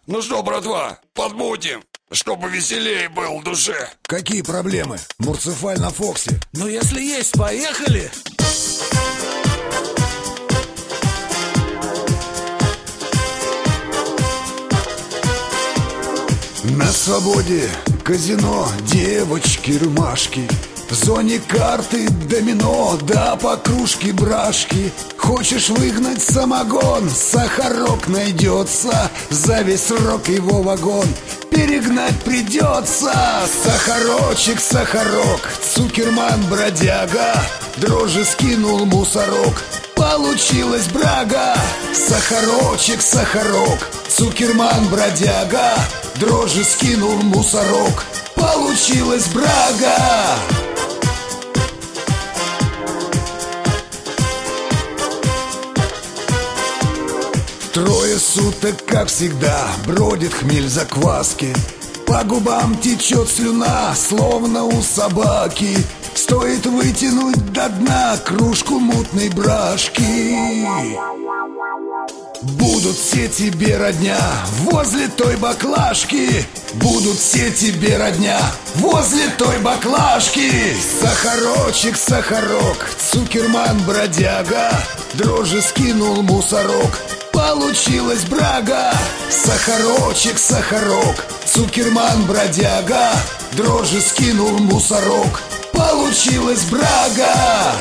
Ну что, братва, подмутим, чтобы веселее был в душе. Какие проблемы? Мурцефаль на Фоксе. Ну если есть, поехали. На свободе казино, девочки-рымашки. В зоне карты домино, да по кружке брашки. Хочешь выгнать самогон, сахарок найдется. За весь срок его вагон перегнать придется. Сахарочек, сахарок, цукерман, бродяга. Дрожжи скинул мусорок, получилась брага. Сахарочек, сахарок, цукерман, бродяга. Дрожжи скинул мусорок, получилась брага. Трое суток, как всегда, бродит хмель в закваске. По губам течет слюна, словно у собаки. Стоит вытянуть до дна кружку мутной брашки. Будут все тебе родня возле той баклажки. Будут все тебе родня возле той баклажки. Сахарочек, сахарок, цукерман, бродяга. Дрожжи скинул мусорок, получилась брага. Сахарочек, сахарок, цукерман, бродяга. Дрожжи скинул мусорок, получилась брага.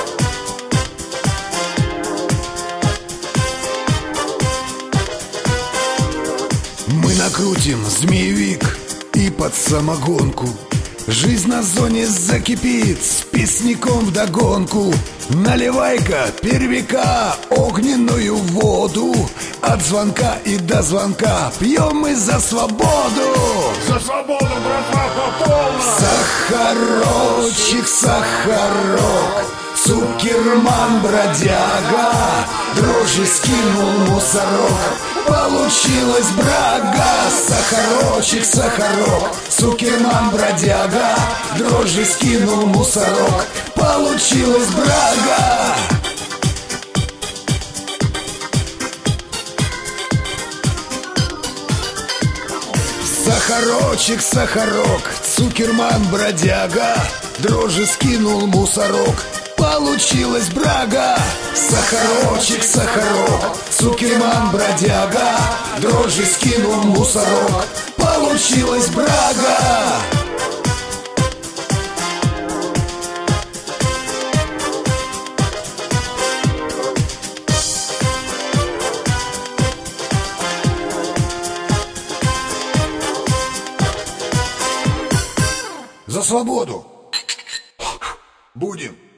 Мы накрутим змеевик и под самогонку. Жизнь на зоне закипит с песняком вдогонку. Наливай-ка первика огненную воду. От звонка и до звонка пьем мы за свободу. За свободу, братва, по полной. Сахарочек, сахарок, цукерман, бродяга. Дрожжи скинул мусорок, получилась брага. Сахарочек, сахарок, цукерман, бродяга. Дрожжи скинул мусорок, получилась брага. Сахарочек, сахарок, цукерман, бродяга. Дрожжи скинул мусорок, получилась брага. Сахарочек, сахарок, цукерман, бродяга. Дрожжи скинул мусорок, получилась брага. За свободу! Будем!